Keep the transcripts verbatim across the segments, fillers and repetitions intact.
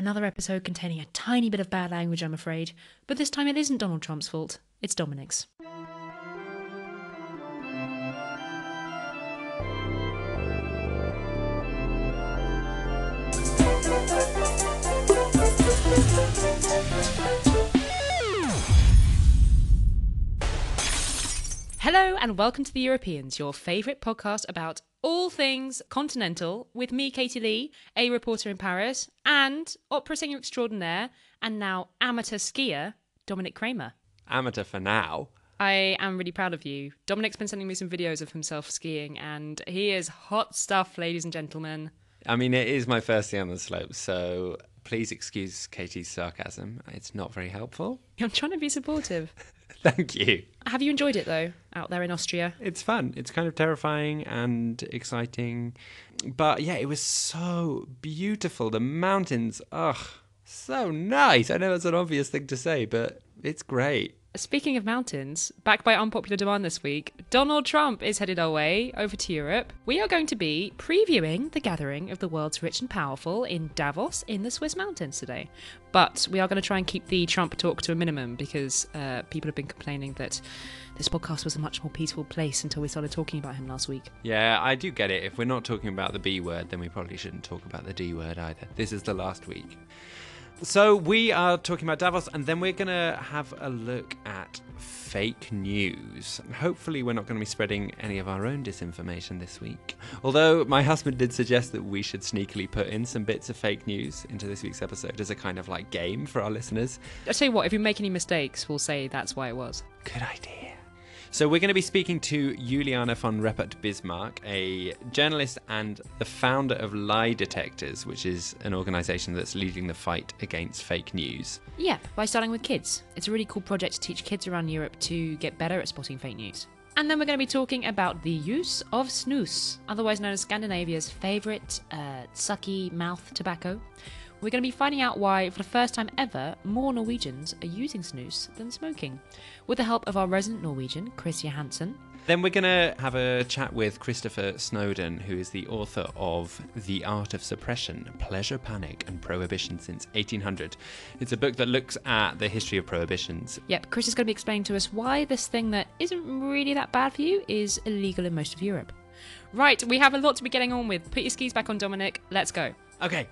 Another episode containing a tiny bit of bad language, I'm afraid. But this time it isn't Donald Trump's fault, it's Dominic's. Hello and welcome to The Europeans, your favourite podcast about all things continental, with me, Katie Lee, a reporter in Paris, and opera singer extraordinaire, and now amateur skier, Dominic Kramer. Amateur for now. I am really proud of you. Dominic's been sending me some videos of himself skiing, and he is hot stuff, ladies and gentlemen. I mean, it is my first day on the slopes, so please excuse Katie's sarcasm. It's not very helpful. I'm trying to be supportive. Thank you. Have you enjoyed it, though, out there in Austria? It's fun. It's kind of terrifying and exciting. But yeah, it was so beautiful. The mountains, ugh, so nice. I know that's an obvious thing to say, but it's great. Speaking of mountains, backed by unpopular demand this week, Donald Trump is headed our way over to Europe. We are going to be previewing the gathering of the world's rich and powerful in Davos in the Swiss mountains today. But we are going to try and keep the Trump talk to a minimum because uh, people have been complaining that this podcast was a much more peaceful place until we started talking about him last week. Yeah, I do get it. If we're not talking about the B word, then we probably shouldn't talk about the D word either. This is the last week. So we are talking about Davos, and then we're going to have a look at fake news. Hopefully we're not going to be spreading any of our own disinformation this week. Although my husband did suggest that we should sneakily put in some bits of fake news into this week's episode as a kind of like game for our listeners. I'll tell you what, if we make any mistakes, we'll say that's why it was. Good idea. So we're going to be speaking to Juliana von Reppert-Bismarck, a journalist and the founder of Lie Detectors, which is an organisation that's leading the fight against fake news. Yep, by starting with kids. It's a really cool project to teach kids around Europe to get better at spotting fake news. And then we're going to be talking about the use of snus, otherwise known as Scandinavia's favourite uh, sucky mouth tobacco. We're going to be finding out why, for the first time ever, more Norwegians are using snus than smoking, with the help of our resident Norwegian, Chris Johansson. Then we're going to have a chat with Christopher Snowdon, who is the author of The Art of Suppression, Pleasure, Panic and Prohibition Since eighteen hundred. It's a book that looks at the history of prohibitions. Yep, Chris is going to be explaining to us why this thing that isn't really that bad for you is illegal in most of Europe. Right, we have a lot to be getting on with. Put your skis back on, Dominic. Let's go. Okay.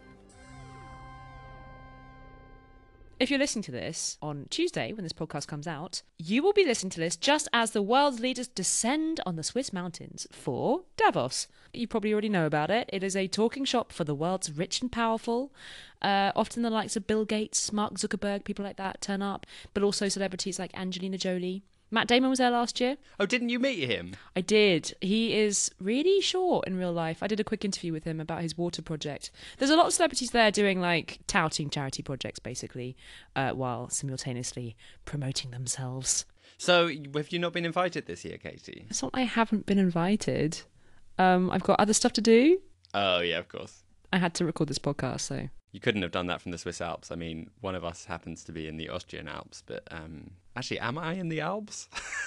If you're listening to this on Tuesday, when this podcast comes out, you will be listening to this just as the world's leaders descend on the Swiss mountains for Davos. You probably already know about it. It is a talking shop for the world's rich and powerful. Uh, often the likes of Bill Gates, Mark Zuckerberg, people like that turn up, but also celebrities like Angelina Jolie. Matt Damon was there last year. Oh, didn't you meet him? I did. He is really short in real life. I did a quick interview with him about his water project. There's a lot of celebrities there doing, like, touting charity projects, basically, uh, while simultaneously promoting themselves. So, have you not been invited this year, Katie? It's not I haven't been invited. Um, I've got other stuff to do. Oh, yeah, of course. I had to record this podcast, so... You couldn't have done that from the Swiss Alps. I mean, one of us happens to be in the Austrian Alps, but um, actually, am I in the Alps?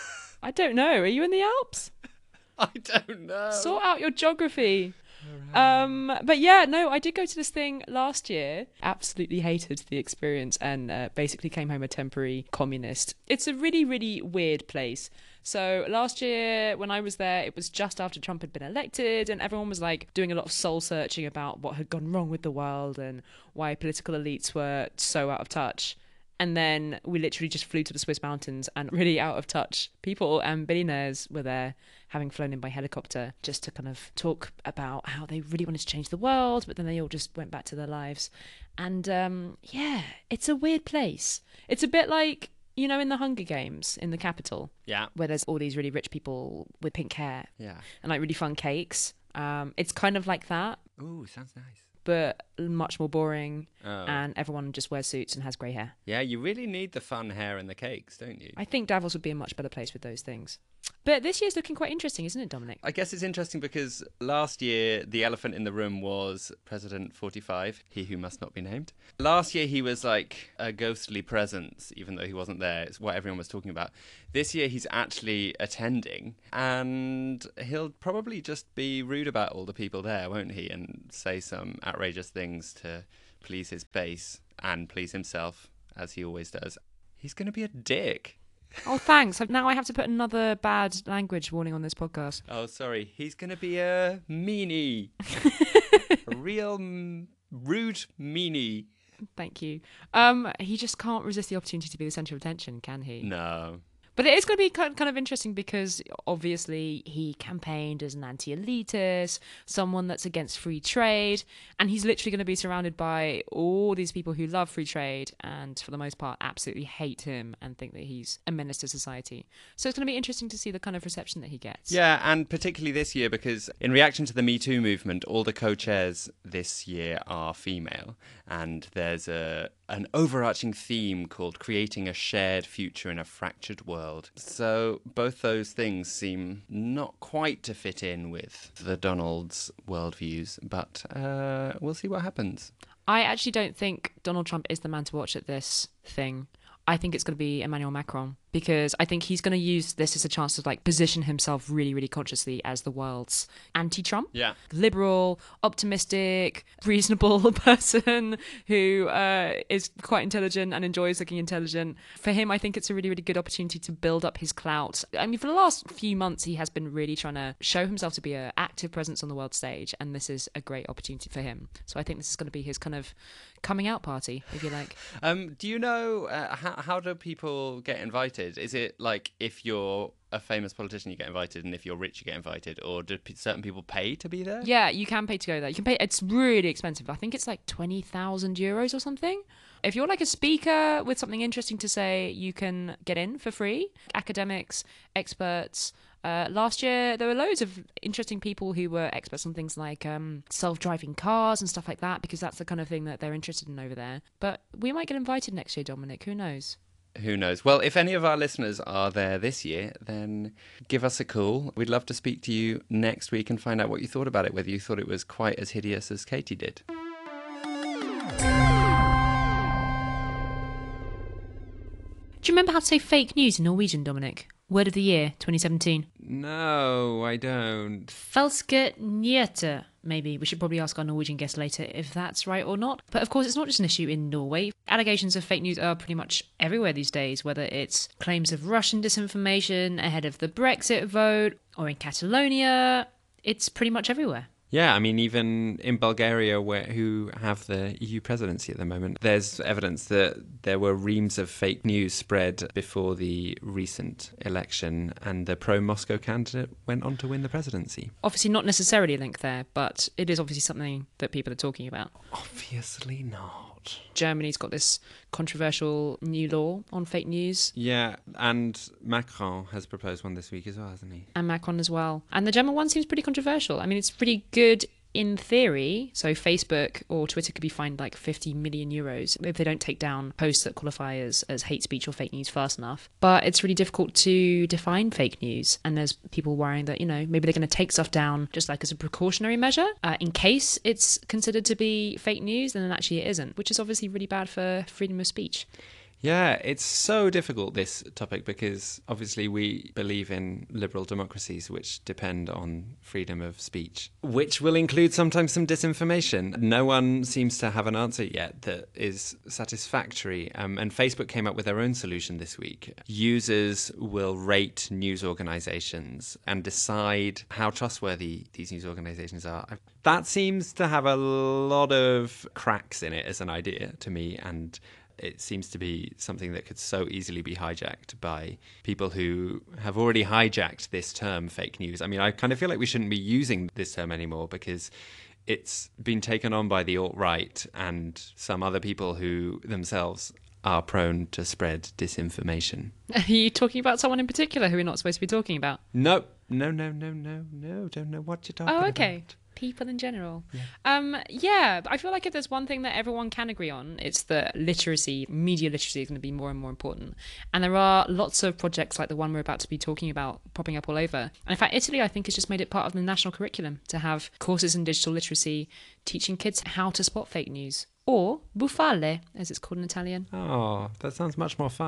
I don't know. Are you in the Alps? I don't know. Sort out your geography. Um, but yeah, no, I did go to this thing last year. Absolutely hated the experience and uh, basically came home a temporary communist. It's a really, really weird place. So last year when I was there, it was just after Trump had been elected and everyone was like doing a lot of soul searching about what had gone wrong with the world and why political elites were so out of touch. And then we literally just flew to the Swiss mountains and really out of touch people and billionaires were there, having flown in by helicopter, just to kind of talk about how they really wanted to change the world, but then they all just went back to their lives. And um, yeah, it's a weird place. It's a bit like, you know, in the Hunger Games in the capital. Yeah. Where there's all these really rich people with pink hair. Yeah. And like really fun cakes. Um, it's kind of like that. Ooh, sounds nice. But much more boring, oh. and everyone just wears suits and has grey hair. Yeah, you really need the fun hair and the cakes, don't you? I think Davos would be a much better place with those things. But this year's looking quite interesting, isn't it, Dominic? I guess it's interesting because last year the elephant in the room was President forty-five, he who must not be named. Last year he was like a ghostly presence, even though he wasn't there. It's what everyone was talking about. This year he's actually attending, and he'll probably just be rude about all the people there, won't he? And say some outrageous things to please his base and please himself, as he always does, he's going to be a dick. Oh, thanks. Now I have to put another bad language warning on this podcast. Oh, sorry. He's going to be a meanie. A real m- rude meanie. Thank you. Um, he just can't resist the opportunity to be the centre of attention, can he? No. But it is going to be kind of interesting because obviously he campaigned as an anti-elitist, someone that's against free trade, and he's literally going to be surrounded by all these people who love free trade and for the most part absolutely hate him and think that he's a menace to society. So it's going to be interesting to see the kind of reception that he gets. Yeah, and particularly this year because in reaction to the Me Too movement, all the co-chairs this year are female, and there's a an overarching theme called creating a shared future in a fractured world. So both those things seem not quite to fit in with the Donald's worldviews, but uh, we'll see what happens. I actually don't think Donald Trump is the man to watch at this thing. I think it's going to be Emmanuel Macron, because I think he's going to use this as a chance to like position himself really, really consciously as the world's anti-Trump. Yeah. Liberal, optimistic, reasonable person who uh, is quite intelligent and enjoys looking intelligent. For him, I think it's a really, really good opportunity to build up his clout. I mean, for the last few months, he has been really trying to show himself to be an active presence on the world stage, and this is a great opportunity for him. So I think this is going to be his kind of coming out party, if you like. Um, do you know uh, how, how do people get invited? Is it like if you're a famous politician you get invited, and if you're rich you get invited, or do p- certain people pay to be there? Yeah, you can pay to go there. You can pay. It's really expensive. I think it's like twenty thousand euros or something. If you're like a speaker with something interesting to say, you can get in for free. Academics, experts. Uh, last year, there were loads of interesting people who were experts on things like um, self-driving cars and stuff like that, because that's the kind of thing that they're interested in over there. But we might get invited next year, Dominic. Who knows? Who knows? Well, if any of our listeners are there this year, then give us a call. We'd love to speak to you next week and find out what you thought about it, whether you thought it was quite as hideous as Katie did. Do you remember how to say fake news in Norwegian, Dominic? Word of the year, twenty seventeen. No, I don't. Falske nyheter. Maybe we should probably ask our Norwegian guest later if that's right or not. But of course, it's not just an issue in Norway. Allegations of fake news are pretty much everywhere these days, whether it's claims of Russian disinformation ahead of the Brexit vote or in Catalonia. It's pretty much everywhere. Yeah, I mean, even in Bulgaria, where who have the E U presidency at the moment, there's evidence that there were reams of fake news spread before the recent election, and the pro-Moscow candidate went on to win the presidency. Obviously not necessarily a link there, but it is obviously something that people are talking about. Obviously not. Germany's got this controversial new law on fake news. Yeah, and Macron has proposed one this week as well, hasn't he? And Macron as well. And the German one seems pretty controversial. I mean, it's pretty good in theory. So Facebook or Twitter could be fined like fifty million euros if they don't take down posts that qualify as, as hate speech or fake news fast enough. But it's really difficult to define fake news. And there's people worrying that, you know, maybe they're going to take stuff down just like as a precautionary measure uh, in case it's considered to be fake news, and then actually it isn't, which is obviously really bad for freedom of speech. Yeah, it's so difficult, this topic, because obviously we believe in liberal democracies which depend on freedom of speech, which will include sometimes some disinformation. No one seems to have an answer yet that is satisfactory. Um, and Facebook came up with their own solution this week. Users will rate news organizations and decide how trustworthy these news organizations are. That seems to have a lot of cracks in it as an idea to me, and it seems to be something that could so easily be hijacked by people who have already hijacked this term, fake news. I mean, I kind of feel like we shouldn't be using this term anymore because it's been taken on by the alt-right and some other people who themselves are prone to spread disinformation. Are you talking about someone in particular who we're not supposed to be talking about? No, no, no, no, no, no, don't know what you're talking about. Oh, okay. About. People in general. Yeah. Um, yeah, I feel like if there's one thing that everyone can agree on, it's that literacy, media literacy is going to be more and more important. And there are lots of projects like the one we're about to be talking about popping up all over. And in fact, Italy, I think, has just made it part of the national curriculum to have courses in digital literacy, teaching kids how to spot fake news. Or bufale, as it's called in Italian. Oh, that sounds much more fun.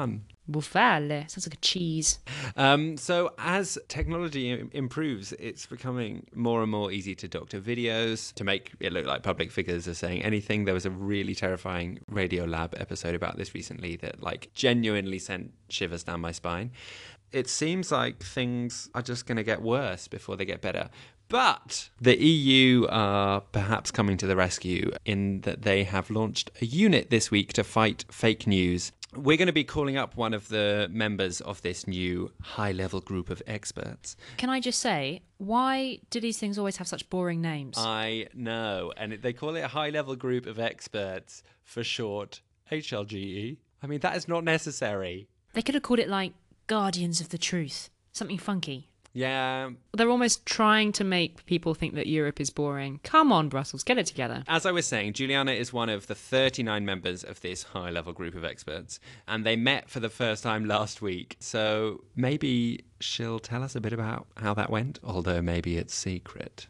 Bufale. Sounds like a cheese. Um, so as technology im- improves, it's becoming more and more easy to doctor videos, to make it look like public figures are saying anything. There was a really terrifying Radiolab episode about this recently that like genuinely sent shivers down my spine. It seems like things are just going to get worse before they get better. But the E U are perhaps coming to the rescue in that they have launched a unit this week to fight fake news. We're going to be calling up one of the members of this new high-level group of experts. Can I just say, why do these things always have such boring names? I know, and they call it a high-level group of experts, for short, H L G E. I mean, that is not necessary. They could have called it, like, Guardians of the Truth. Something funky. Yeah. They're almost trying to make people think that Europe is boring. Come on, Brussels, get it together. As I was saying, Juliana is one of the thirty-nine members of this high-level group of experts, and they met for the first time last week. So maybe she'll tell us a bit about how that went, although maybe it's secret.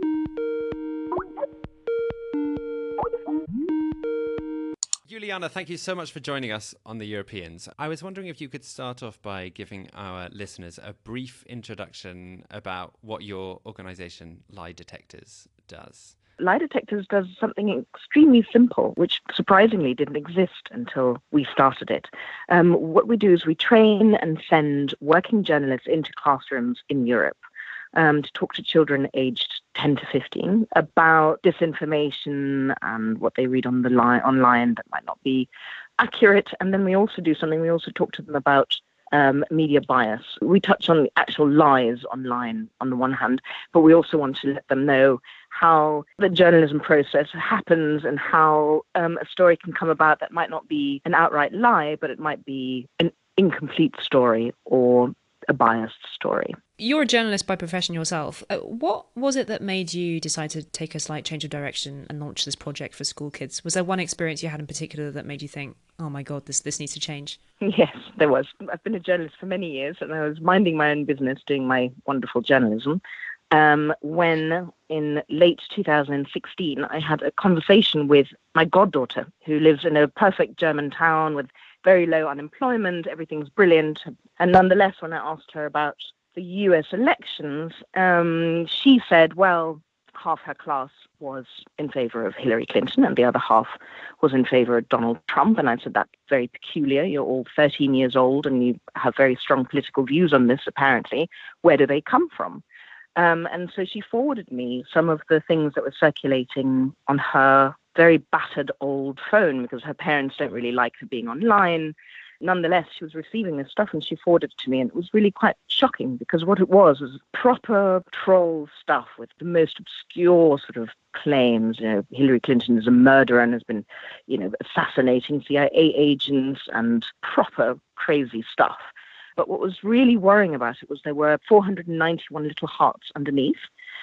Juliana, thank you so much for joining us on The Europeans. I was wondering if you could start off by giving our listeners a brief introduction about what your organisation, Lie Detectors, does. Lie Detectors does something extremely simple, which surprisingly didn't exist until we started it. Um, what we do is we train and send working journalists into classrooms in Europe um, to talk to children aged ten to fifteen about disinformation and what they read on the line online that might not be accurate. And then we also do something, we also talk to them about um, media bias. We touch on the actual lies online on the one hand, but we also want to let them know how the journalism process happens and how um, a story can come about that might not be an outright lie, but it might be an incomplete story or a biased story. You're a journalist by profession yourself. Uh, what was it that made you decide to take a slight change of direction and launch this project for school kids? Was there one experience you had in particular that made you think, oh my God, this this needs to change? Yes, there was. I've been a journalist for many years and I was minding my own business doing my wonderful journalism um, when in late two thousand sixteen I had a conversation with my goddaughter who lives in a perfect German town with very low unemployment, everything's brilliant. And nonetheless, when I asked her about the U S elections, um, she said, well, half her class was in favor of Hillary Clinton and the other half was in favor of Donald Trump. And I said, that's very peculiar. You're all thirteen years old and you have very strong political views on this, apparently. Where do they come from? Um, and so she forwarded me some of the things that were circulating on her very battered old phone because her parents don't really like her being online. Nonetheless, she was receiving this stuff and she forwarded it to me, and it was really quite shocking because what it was was proper troll stuff with the most obscure sort of claims. You know, Hillary Clinton is a murderer and has been, you know, assassinating C I A agents and proper crazy stuff. But what was really worrying about it was there were four hundred ninety-one little hearts underneath.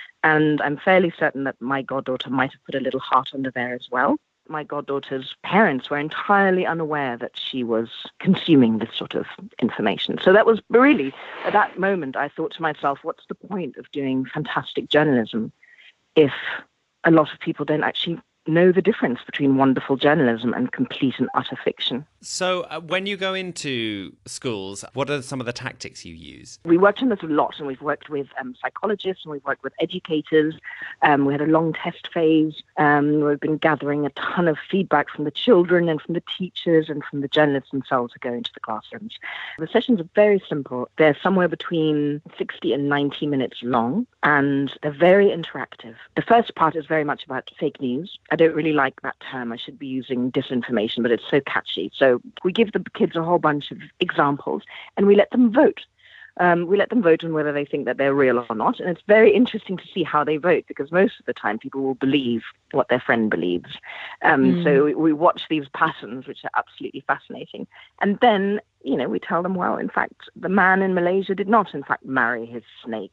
And I'm fairly certain that my goddaughter might have put a little heart under there as well. My goddaughter's parents were entirely unaware that she was consuming this sort of information. So that was really, at that moment, I thought to myself, what's the point of doing fantastic journalism if a lot of people don't actually know the difference between wonderful journalism and complete and utter fiction? So uh, when you go into schools, what are some of the tactics you use? We worked on this a lot, and we've worked with um, psychologists and we've worked with educators. Um, we had a long test phase. Um, we've been gathering a ton of feedback from the children and from the teachers and from the journalists themselves who go into the classrooms. The sessions are very simple. They're somewhere between sixty and ninety minutes long, and they're very interactive. The first part is very much about fake news. I don't really like that term. I should be using disinformation, but it's so catchy. So we give the kids a whole bunch of examples and we let them vote. Um, we let them vote on whether they think that they're real or not. And it's very interesting to see how they vote because most of the time people will believe what their friend believes. Um, mm. So we, we watch these patterns, which are absolutely fascinating. And then, you know, we tell them, well, in fact, the man in Malaysia did not, in fact, marry his snake.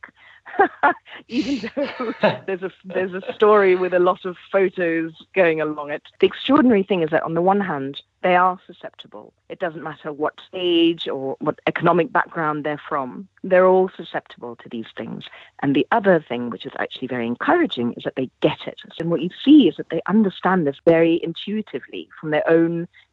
Even though there's a there's a story with a lot of photos going along it. The extraordinary thing is that on the one hand, they are susceptible. It doesn't matter what age or what economic background they're from. They're all susceptible to these things. And the other thing, which is actually very encouraging, is that they get it. And what you see is that they understand this very intuitively from their own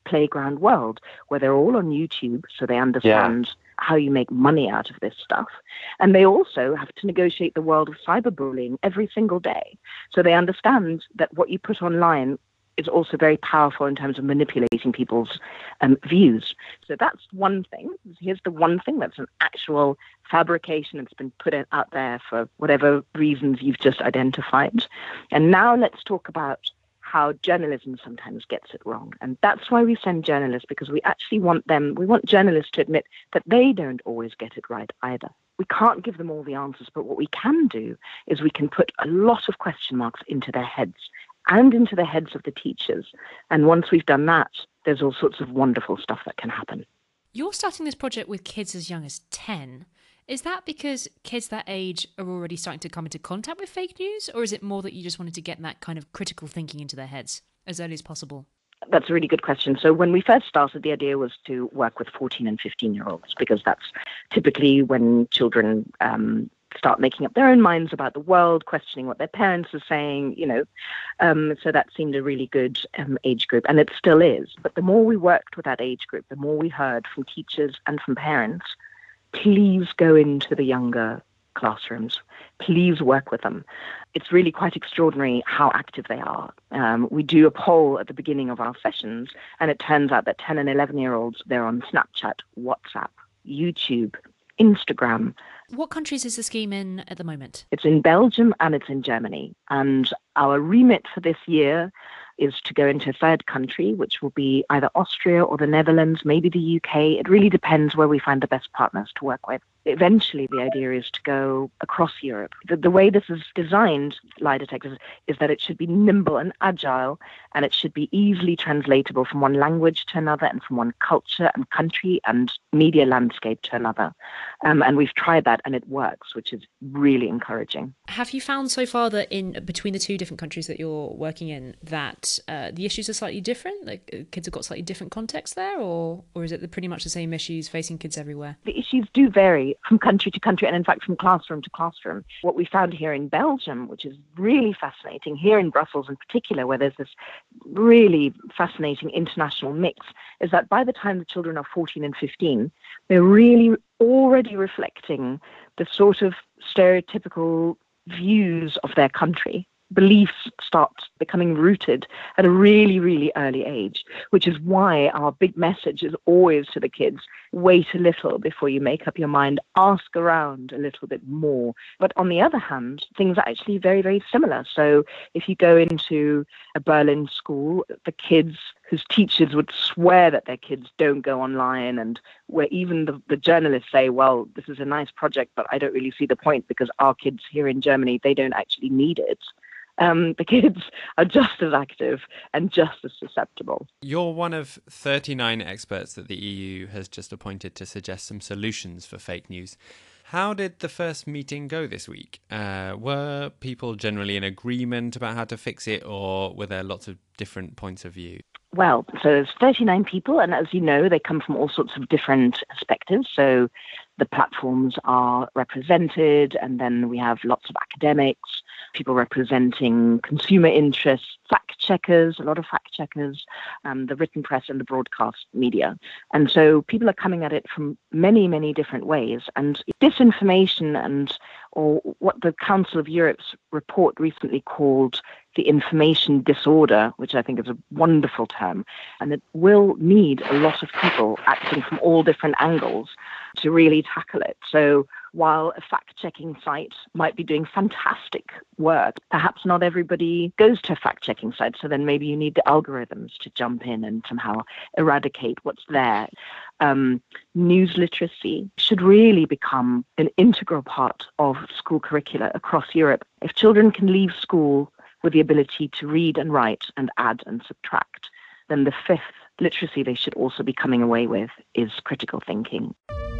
playground world where they're all on YouTube, so they understand yeah. how you make money out of this stuff. And they also have to negotiate the world of cyberbullying every single day. So they understand that what you put online is also very powerful in terms of manipulating people's um, views. So that's one thing. Here's the one thing that's an actual fabrication that's been put out there for whatever reasons you've just identified. And now let's talk about how journalism sometimes gets it wrong. And that's why we send journalists, because we actually want them, we want journalists to admit that they don't always get it right either. We can't give them all the answers, but what we can do is we can put a lot of question marks into their heads and into the heads of the teachers. And once we've done that, there's all sorts of wonderful stuff that can happen. You're starting this project with kids as young as ten. Is that because kids that age are already starting to come into contact with fake news, or is it more that you just wanted to get that kind of critical thinking into their heads as early as possible? That's a really good question. So when we first started, the idea was to work with fourteen and fifteen-year-olds, because that's typically when children um, start making up their own minds about the world, questioning what their parents are saying, you know. Um, so that seemed a really good um, age group, and it still is. But the more we worked with that age group, the more we heard from teachers and from parents, please go into the younger classrooms. Please work with them. It's really quite extraordinary how active they are. Um, we do a poll at the beginning of our sessions, and it turns out that ten and eleven-year-olds, they're on Snapchat, WhatsApp, YouTube, Instagram. What countries is the scheme in at the moment? It's in Belgium and it's in Germany. And our remit for this year is to go into a third country, which will be either Austria or the Netherlands, maybe the U K. It really depends where we find the best partners to work with. Eventually, the idea is to go across Europe. The, the way this is designed, lie detectors, is that it should be nimble and agile, and it should be easily translatable from one language to another and from one culture and country and media landscape to another. Um, and we've tried that, and it works, which is really encouraging. Have you found so far that in between the two different countries that you're working in, that uh, the issues are slightly different? Like uh, kids have got slightly different context there, or or is it the, pretty much the same issues facing kids everywhere? The issues do vary from country to country, and in fact from classroom to classroom. What we found here in Belgium, which is really fascinating, here in Brussels in particular, where there's this really fascinating international mix, is that by the time the children are fourteen and fifteen, they're really already reflecting the sort of stereotypical views of their country. Beliefs start becoming rooted at a really, really early age, which is why our big message is always to the kids, wait a little before you make up your mind, ask around a little bit more. But on the other hand, things are actually very, very similar. So if you go into a Berlin school, the kids whose teachers would swear that their kids don't go online, and where even the, the journalists say, well, this is a nice project, but I don't really see the point because our kids here in Germany, they don't actually need it. Um, the kids are just as active and just as susceptible. You're one of thirty-nine experts that the E U has just appointed to suggest some solutions for fake news. How did the first meeting go this week? Uh, were people generally in agreement about how to fix it, or were there lots of different points of view? Well, so there's thirty-nine people, and as you know, they come from all sorts of different perspectives. So the platforms are represented, and then we have lots of academics, people representing consumer interests, fact checkers, a lot of fact checkers, um, the written press and the broadcast media. And so people are coming at it from many, many different ways. And disinformation, and or what the Council of Europe's report recently called the information disorder, which I think is a wonderful term, and it will need a lot of people acting from all different angles to really tackle it. So while a fact-checking site might be doing fantastic work, perhaps not everybody goes to a fact-checking site, so then maybe you need the algorithms to jump in and somehow eradicate what's there. Um, news literacy should really become an integral part of school curricula across Europe. If children can leave school with the ability to read and write and add and subtract, then the fifth literacy they should also be coming away with is critical thinking.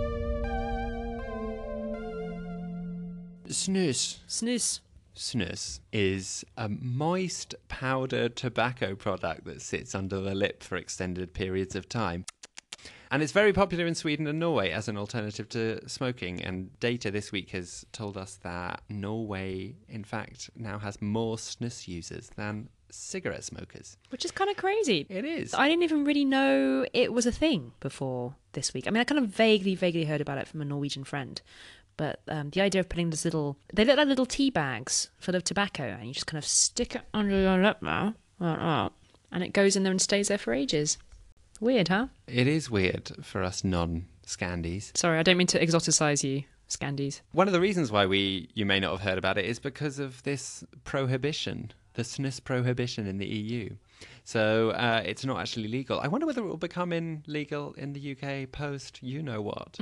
Snus. Snus. Snus is a moist powdered tobacco product that sits under the lip for extended periods of time. And it's very popular in Sweden and Norway as an alternative to smoking. And data this week has told us that Norway, in fact, now has more snus users than cigarette smokers. Which is kind of crazy. It is. I didn't even really know it was a thing before this week. I mean, I kind of vaguely, vaguely heard about it from a Norwegian friend. But um, the idea of putting this little... They look like little tea bags full of tobacco, and you just kind of stick it under your lip now, like that, and it goes in there and stays there for ages. Weird, huh? It is weird for us non-Scandies. Sorry, I don't mean to exoticize you, Scandies. One of the reasons why we you may not have heard about it is because of this prohibition, the snus prohibition in the E U. So uh, it's not actually legal. I wonder whether it will become in legal in the U K post you know what.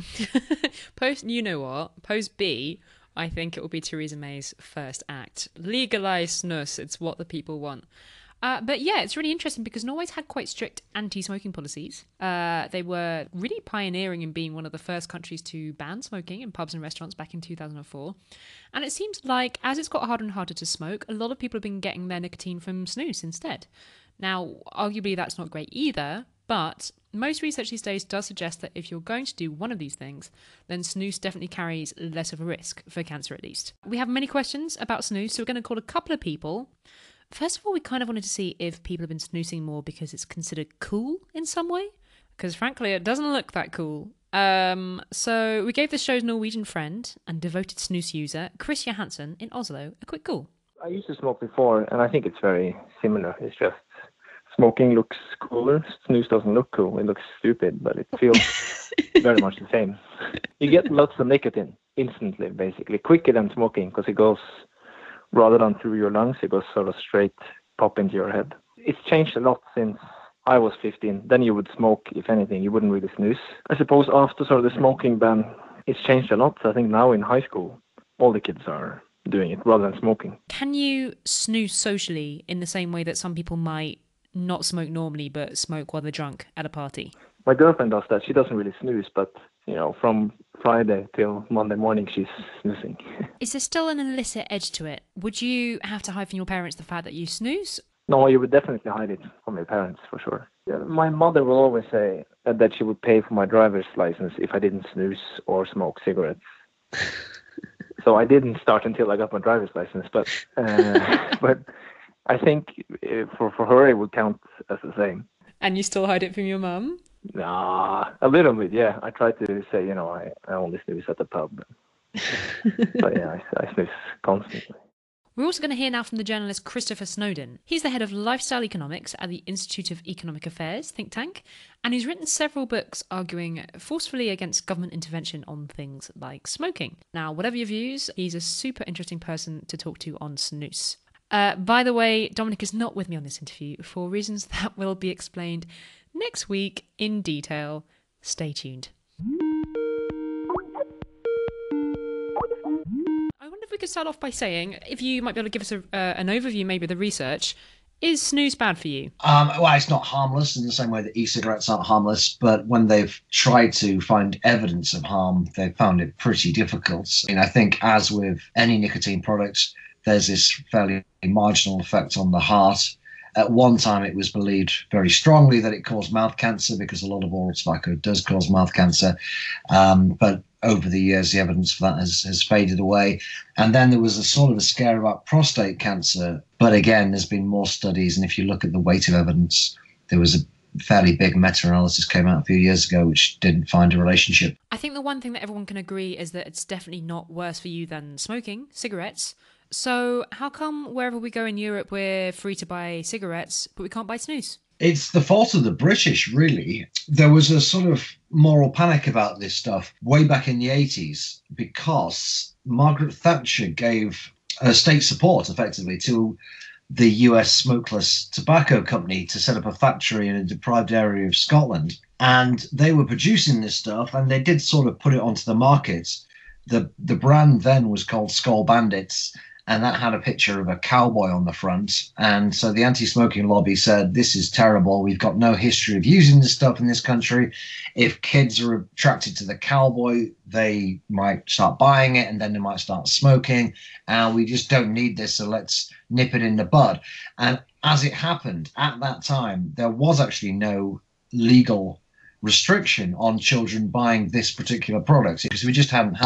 Post you know what? Post B, I think it will be Theresa May's first act. Legalise snus. It's what the people want. Uh, but yeah, it's really interesting because Norway's had quite strict anti-smoking policies. Uh, they were really pioneering in being one of the first countries to ban smoking in pubs and restaurants back in two thousand four. And it seems like as it's got harder and harder to smoke, a lot of people have been getting their nicotine from snus instead. Now, arguably that's not great either, but most research these days does suggest that if you're going to do one of these things, then snus definitely carries less of a risk, for cancer at least. We have many questions about snus, so we're going to call a couple of people. First of all, we kind of wanted to see if people have been snoozing more because it's considered cool in some way. Because frankly, it doesn't look that cool. Um, so we gave the show's Norwegian friend and devoted snooze user, Chris Johansson in Oslo, a quick call. I used to smoke before, and I think it's very similar. It's just smoking looks cooler. Snooze doesn't look cool. It looks stupid, but it feels very much the same. You get lots of nicotine instantly, basically, quicker than smoking because it goes... Rather than through your lungs, it goes sort of straight pop into your head. It's changed a lot since I was fifteen. Then you would smoke, if anything. You wouldn't really snooze. I suppose after sort of the smoking ban, it's changed a lot. I think now in high school, all the kids are doing it rather than smoking. Can you snooze socially in the same way that some people might not smoke normally but smoke while they're drunk at a party? My girlfriend does that. She doesn't really snooze, but, you know, from Friday till Monday morning, she's snoozing. Is there still an illicit edge to it? Would you have to hide from your parents the fact that you snooze? No, you would definitely hide it from your parents, for sure. Yeah, my mother will always say that she would pay for my driver's license if I didn't snooze or smoke cigarettes. So I didn't start until I got my driver's license, but uh, but I think for, for her it would count as the same. And you still hide it from your mum? Nah, a little bit, yeah. I try to say, you know, I, I only snooze at the pub. But yeah, I, I snooze constantly. We're also going to hear now from the journalist Christopher Snowdon. He's the head of lifestyle economics at the Institute of Economic Affairs think tank, and he's written several books arguing forcefully against government intervention on things like smoking. Now, whatever your views, he's a super interesting person to talk to on snus. Uh, by the way, Dominic is not with me on this interview for reasons that will be explained next week in detail. Stay tuned. I wonder if we could start off by saying, if you might be able to give us a, uh, an overview maybe of the research. Is snooze bad for you? Um, well, it's not harmless in the same way that e-cigarettes aren't harmless, but when they've tried to find evidence of harm, they've found it pretty difficult. I mean, I think as with any nicotine products, there's this fairly marginal effect on the heart. At one time, it was believed very strongly that it caused mouth cancer because a lot of oral tobacco does cause mouth cancer. Um, but over the years, the evidence for that has, has faded away. And then there was a sort of a scare about prostate cancer. But again, there's been more studies. And if you look at the weight of evidence, there was a fairly big meta-analysis came out a few years ago, which didn't find a relationship. I think the one thing that everyone can agree is that it's definitely not worse for you than smoking cigarettes. So how come wherever we go in Europe, we're free to buy cigarettes, but we can't buy snus? It's the fault of the British, really. There was a sort of moral panic about this stuff way back in the eighties because Margaret Thatcher gave uh, state support, effectively, to the U S Smokeless Tobacco Company to set up a factory in a deprived area of Scotland. And they were producing this stuff, and they did sort of put it onto the market. The, the brand then was called Skull Bandits, and that had a picture of a cowboy on the front. And so the anti-smoking lobby said, this is terrible. We've got no history of using this stuff in this country. If kids are attracted to the cowboy, they might start buying it, and then they might start smoking. And we just don't need this, so let's nip it in the bud. And as it happened, at that time, there was actually no legal restriction on children buying this particular product because we just hadn't had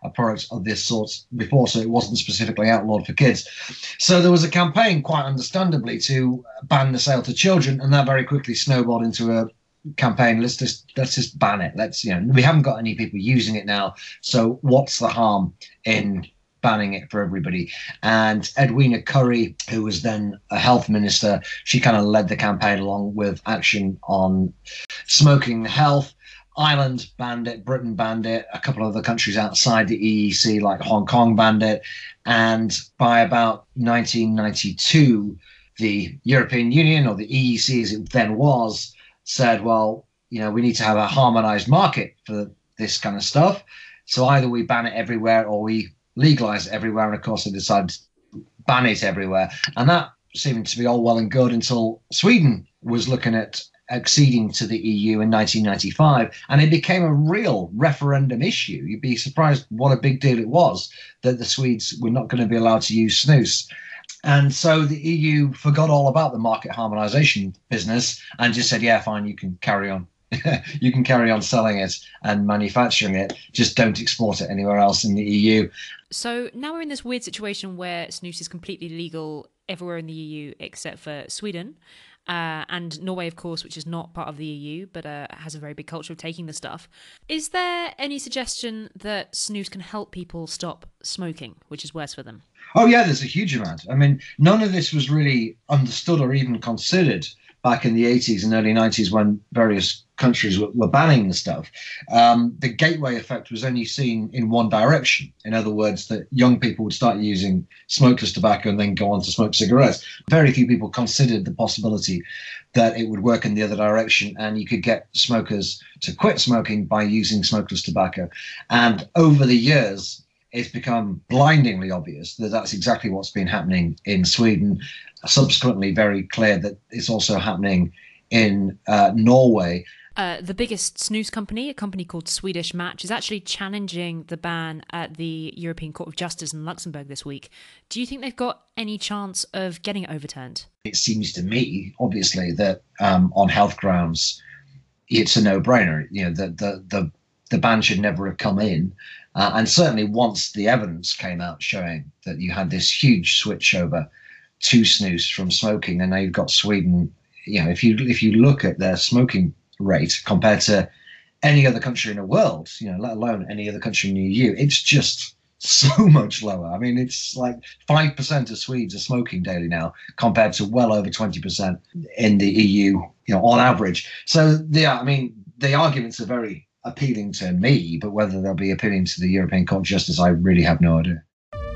a product of this sort before, so it wasn't specifically outlawed for kids. So there was a campaign, quite understandably, to ban the sale to children, and that very quickly snowballed into a campaign. Let's just let's just ban it. Let's you know we haven't got any people using it now, so what's the harm in banning it for everybody? And Edwina Currie, who was then a health minister, she kind of led the campaign along with Action on Smoking Health. Ireland banned it, Britain banned it, a couple of other countries outside the E E C like Hong Kong banned it, and by about nineteen ninety-two the European Union, or the E E C as it then was, said, well, you know, we need to have a harmonized market for this kind of stuff, so either we ban it everywhere or we legalize it everywhere. And of course they decided to ban it everywhere, and that seemed to be all well and good until Sweden was looking at acceding to the E U in nineteen ninety-five, and it became a real referendum issue. You'd be surprised what a big deal it was that the Swedes were not going to be allowed to use snus. And so the E U forgot all about the market harmonization business and just said, yeah, fine, you can carry on. You can carry on selling it and manufacturing it, just don't export it anywhere else in the E U. So now we're in this weird situation where snus is completely legal everywhere in the E U except for Sweden. Uh, and Norway, of course, which is not part of the E U, but uh, has a very big culture of taking the stuff. Is there any suggestion that snus can help people stop smoking, which is worse for them? Oh, yeah, there's a huge amount. I mean, none of this was really understood or even considered back in the eighties and early nineties when various countries were, were banning the stuff. Um, the gateway effect was only seen in one direction. In other words, that young people would start using smokeless tobacco and then go on to smoke cigarettes. Very few people considered the possibility that it would work in the other direction and you could get smokers to quit smoking by using smokeless tobacco. And over the years, it's become blindingly obvious that that's exactly what's been happening in Sweden. Subsequently, very clear that it's also happening in uh, Norway. Uh, the biggest snus company, a company called Swedish Match, is actually challenging the ban at the European Court of Justice in Luxembourg this week. Do you think they've got any chance of getting it overturned? It seems to me, obviously, that um, on health grounds, it's a no-brainer. You know, the the the, the ban should never have come in. Uh, and certainly once the evidence came out showing that you had this huge switch over to snus from smoking, and now you've got Sweden, you know, if you if you look at their smoking rate compared to any other country in the world, you know, let alone any other country in the E U, it's just so much lower. I mean, it's like five percent of Swedes are smoking daily now compared to well over twenty percent in the E U, you know, on average. So, yeah, I mean, the arguments are very appealing to me, but whether they'll be appealing to the European Court of Justice, I really have no idea.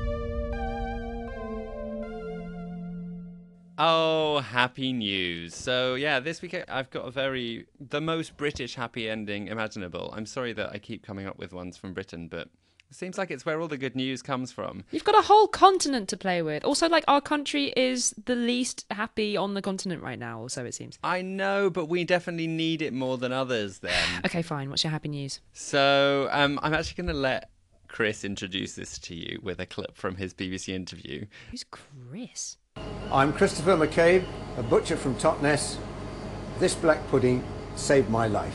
Oh, happy news. So, yeah, this week I've got a very, the most British happy ending imaginable. I'm sorry that I keep coming up with ones from Britain, but it seems like it's where all the good news comes from. You've got a whole continent to play with. Also, like, our country is the least happy on the continent right now, or so it seems. I know, but we definitely need it more than others then. Okay, fine. What's your happy news? So, um, I'm actually going to let Chris introduce this to you with a clip from his B B C interview. Who's Chris? I'm Christopher McCabe, a butcher from Totnes. This black pudding saved my life.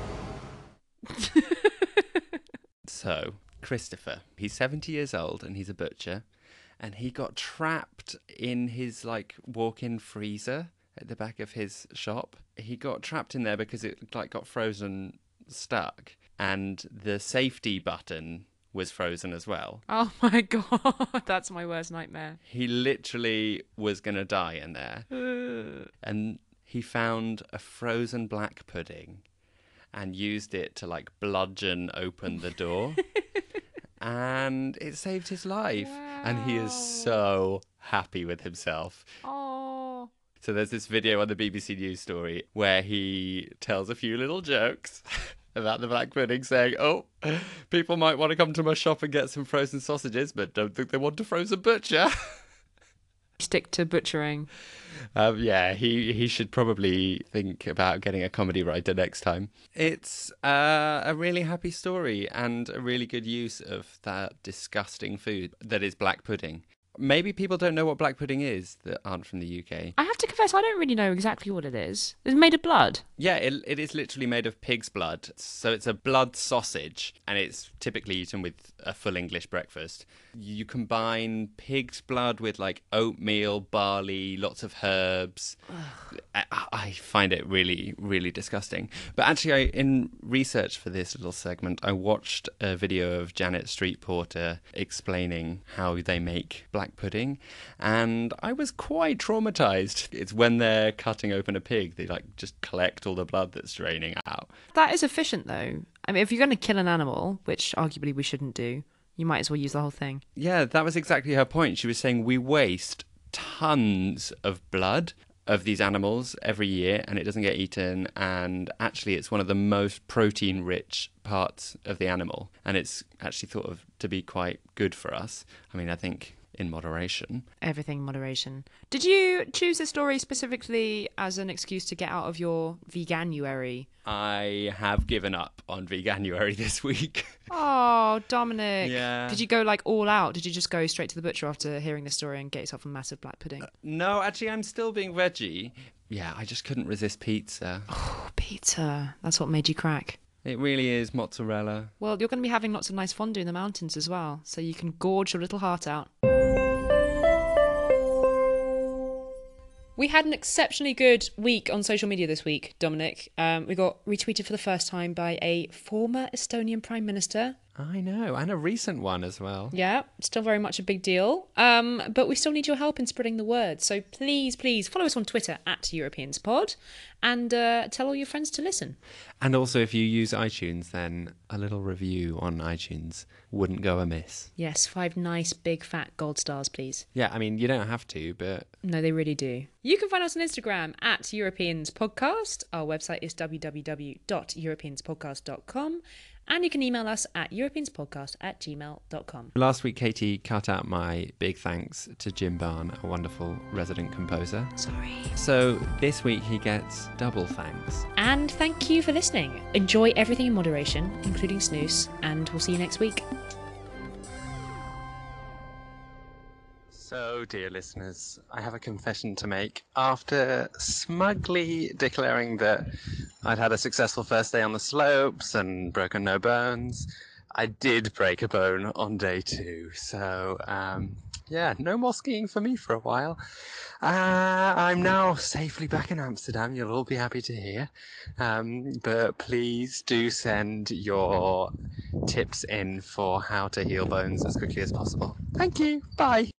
So, Christopher, he's seventy years old and he's a butcher, and he got trapped in his like walk-in freezer at the back of his shop. He got trapped in there because it like got frozen stuck, and the safety button was frozen as well. Oh my god, that's my worst nightmare. He literally was going to die in there. And he found a frozen black pudding and used it to like bludgeon open the door. And it saved his life. Wow. And he is so happy with himself. Oh. So there's this video on the B B C News story where he tells a few little jokes about the black pudding, saying, oh, people might want to come to my shop and get some frozen sausages, but don't think they want a frozen butcher. Stick to butchering. Um, yeah, he, he should probably think about getting a comedy writer next time. It's uh, a really happy story and a really good use of that disgusting food that is black pudding. Maybe people don't know what black pudding is that aren't from the U K. I have to confess, I don't really know exactly what it is. It's made of blood. Yeah, it, it is literally made of pig's blood. So it's a blood sausage, and it's typically eaten with a full English breakfast. You combine pig's blood with like oatmeal, barley, lots of herbs. I, I find it really, really disgusting. But actually, I, in research for this little segment, I watched a video of Janet Street Porter explaining how they make black pudding, and I was quite traumatized. It's when they're cutting open a pig, they like just collect all the blood that's draining out. That is efficient, though. I mean, if you're going to kill an animal, which arguably we shouldn't do, you might as well use the whole thing. Yeah, that was exactly her point. She was saying we waste tons of blood of these animals every year and it doesn't get eaten, and actually it's one of the most protein rich parts of the animal, and it's actually thought of to be quite good for us. I mean, I think in moderation. Everything in moderation. Did you choose this story specifically as an excuse to get out of your veganuary? I have given up on veganuary this week. Oh, Dominic. Yeah. Did you go like all out? Did you just go straight to the butcher after hearing this story and get yourself a massive black pudding? Uh, no, actually, I'm still being veggie. Yeah, I just couldn't resist pizza. Oh, pizza. That's what made you crack. It really is mozzarella. Well, you're going to be having lots of nice fondue in the mountains as well, so you can gorge your little heart out. We had an exceptionally good week on social media this week, Dominic. Um, we got retweeted for the first time by a former Estonian Prime Minister. I know, and a recent one as well. Yeah, still very much a big deal. Um, but we still need your help in spreading the word. So please, please follow us on Twitter at EuropeansPod and uh, tell all your friends to listen. And also, if you use iTunes, then a little review on iTunes wouldn't go amiss. Yes, five nice big fat gold stars, please. Yeah, I mean, you don't have to, but... No, they really do. You can find us on Instagram at Europeans Podcast. Our website is w w w dot europeans podcast dot com. And you can email us at europeanspodcast at gmail dot com. Last week, Katie cut out my big thanks to Jim Barn, a wonderful resident composer. Sorry. So this week he gets double thanks. And thank you for listening. Enjoy everything in moderation, including snooze, and we'll see you next week. So, dear listeners, I have a confession to make. After smugly declaring that I'd had a successful first day on the slopes and broken no bones, I did break a bone on day two. So, um, yeah, no more skiing for me for a while. Uh, I'm now safely back in Amsterdam, you'll all be happy to hear. Um, but please do send your tips in for how to heal bones as quickly as possible. Thank you. Bye.